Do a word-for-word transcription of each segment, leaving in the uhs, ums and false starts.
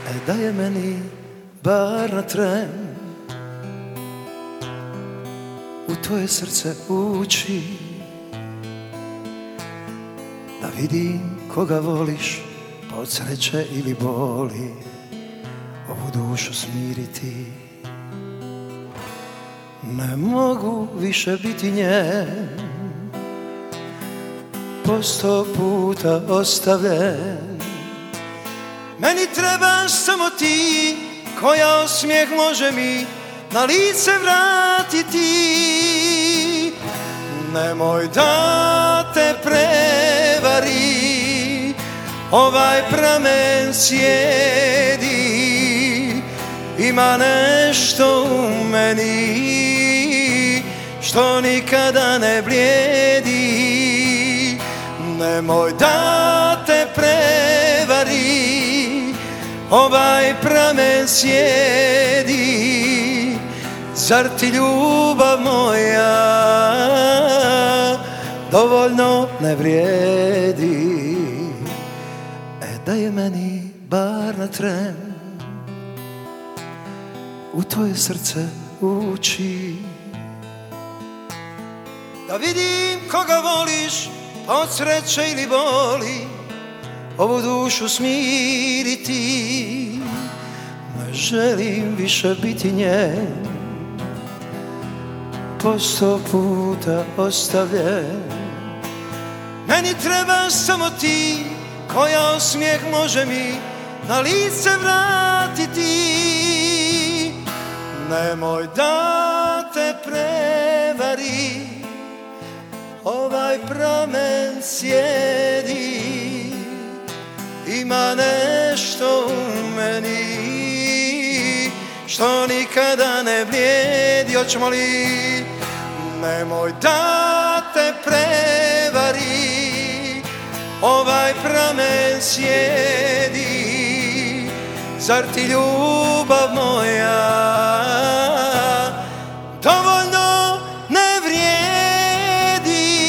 E da je meni bar na tren u tvoje srce ući, da vidim koga voliš, pa od sreće ili boli ovu dušu smiriti. Ne mogu više biti njen, po sto puta ostavljen. Meni trebaš samo ti, koja osmijeh može mi na lice vratiti. Nemoj da te prevari, ovaj pramen sjedi. Ima nešto u meni što nikada ne blijedi. Nemoj da te prevari, ovaj pramen sjedi. Zar ti ljubav moja dovoljno ne vrijedi? E da je meni bar na tren u tvoje srce ući, da vidim koga voliš, pa od sreće ili boli ovu dušu smiriti. Ne želim više biti njen, po sto puta ostavljen. Meni trebaš samo ti, koja osmijeh može mi na lice vratiti. Nemoj da te prevari, ovaj pramen sjedi. Ima nešto u meni što nikada ne blijedi. Hoćemo li? Nemoj da te prevari, ovaj pramen sjedi. Zar ti ljubav moja dovoljno ne vrijedi?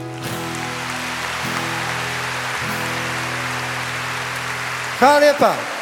Hvala lijepa.